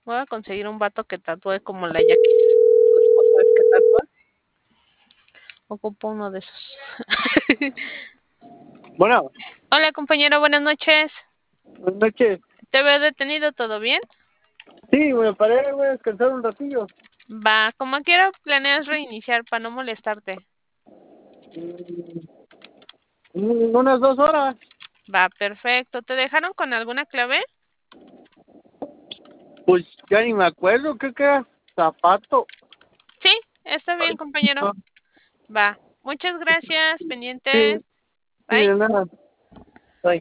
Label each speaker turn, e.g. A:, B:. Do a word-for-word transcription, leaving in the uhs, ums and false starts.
A: Voy a conseguir un vato que tatúe como la Jackie. Su esposa es que tatúa. Ocupo uno de esos.
B: Bueno,
A: Hola, compañero, buenas noches.
B: buenas noches.
A: ¿Te veo detenido? ¿Todo bien?
B: Sí, me paré, voy a descansar un ratillo.
A: Va, como quiero, planeas reiniciar para no molestarte.
B: Mm, unas dos horas.
A: Va, perfecto. ¿Te dejaron con alguna clave?
B: Pues ya ni me acuerdo, ¿qué queda? Zapato.
A: Sí, está bien, compañero.
B: No,
A: Va. Muchas gracias,
B: sí,
A: pendiente.
B: sí,
A: Bye.
B: de nada.